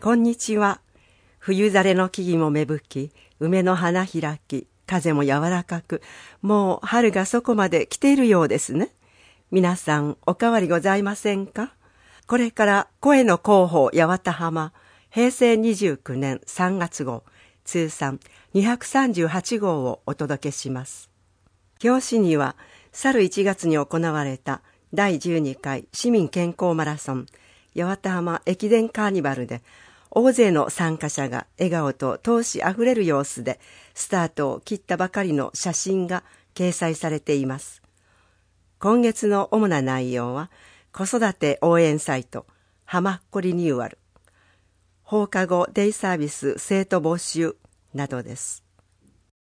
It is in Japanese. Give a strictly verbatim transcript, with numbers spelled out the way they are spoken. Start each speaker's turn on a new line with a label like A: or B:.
A: こんにちは。冬晴れの木々も芽吹き、梅の花開き、風も柔らかく、もう春がそこまで来ているようですね。皆さんお変わりございませんか？これから声の広報八幡浜へいせいにじゅうきゅうねんさんがつごう通算にひゃくさんじゅうはちごうをお届けします。表紙には去るいちがつに行われただいじゅうにかい市民健康マラソン八幡浜駅伝カーニバルで大勢の参加者が笑顔と闘志あふれる様子でスタートを切ったばかりの写真が掲載されています。今月の主な内容は子育て応援サイトはまっこリニューアル、放課後デイサービス生徒募集などです。